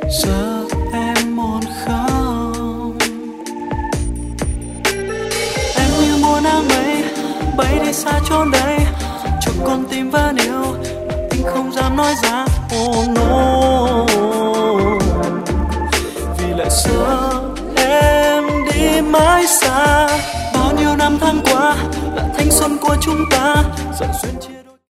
Giờ em muốn không? Em như mùa nắng mây bay đi xa chốn đây, cho con tim vẫn yêu tình không dám nói ra. Oh no, vì lại sợ em đi mãi xa. Bao nhiêu năm tháng qua là thanh xuân của chúng ta, dần duyên chia